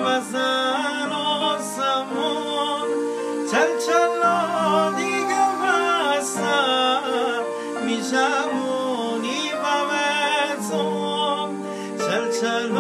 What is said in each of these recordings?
بزن آسمون چل دیگه بستم میشمونی بمتون چل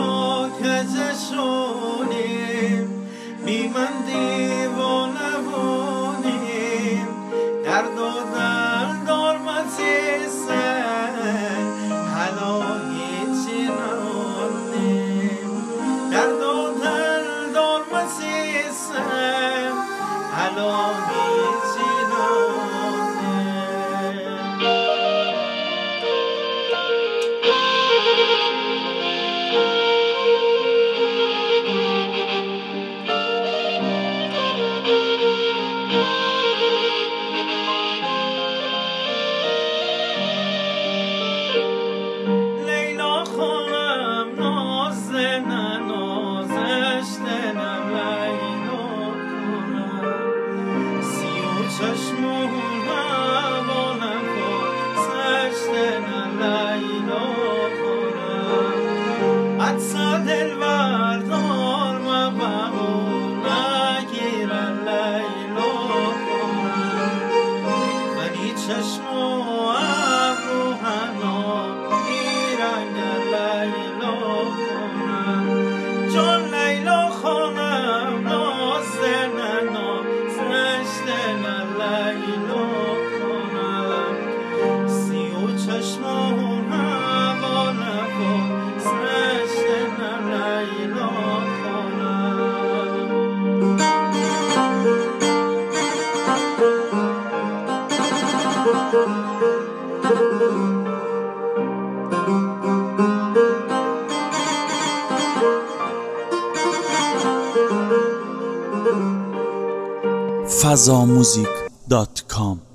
کجشونیم بی من دیوانه بونیم درد و دلدار متیسه حالا هیچی نمونیم درد و دلدار متیسه حالا هیچی چشمون حوالم کن سشتن لیلا کنم عطسا دل بردار مبهون نگیرن لیلا کنم ولی چشم و ابرو هنا ایرنگر لیلا کنم جان لیلا خانم نازدن سشتن لیلا کنم سی و چشمون هوا نکن سشتن لیلا fazamusic.com